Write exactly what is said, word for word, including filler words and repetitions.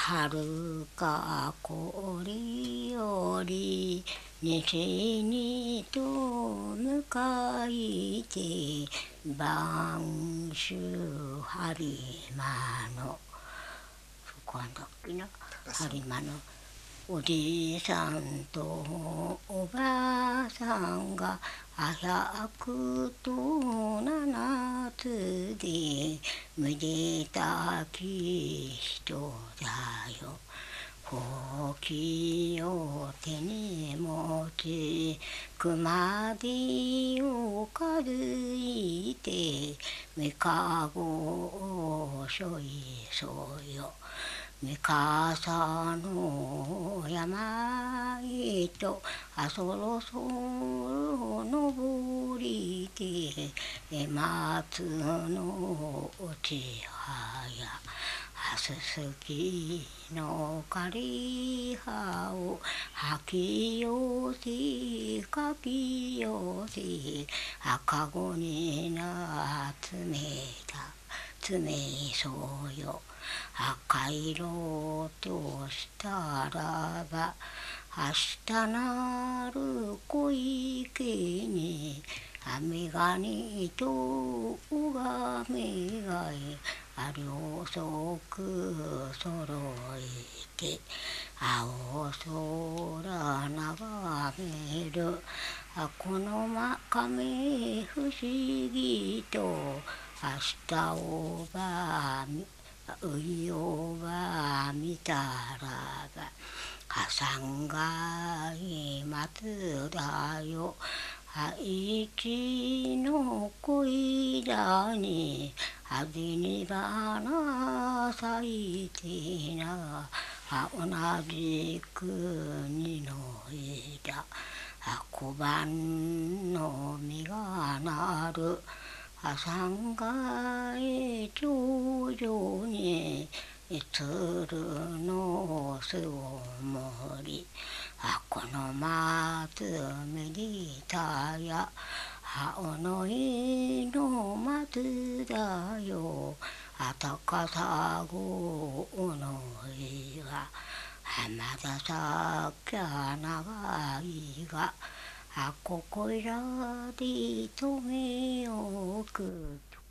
遥かこりより西にと向かいて晩秋播磨のそこはだっけな播磨のおじいさんとおばあさんが百と七つでめでたき人だよ。ほうきを手に持ち熊手をかずいてめかごをしょいそうよ。三笠の山へとあそろそろ登りて松の落ち葉やはすすきの枯れ葉を吐き寄せかき寄せ赤子にな詰めた詰めそうよ。赤色としたらば明日なる小池に雨がにとうがめがえあり遅くそろえて青空眺めるこの真亀不思議と明日をばみういおば見たらばはさんがい松だよ。愛知の小枝にはじに花咲いてな同じ国の枝小判の実がなる三階頂上に鶴の巣を盛りこの松めでたや青の井の松だよ。あたかさごの岩まださきゃ長いがここいらで止めようく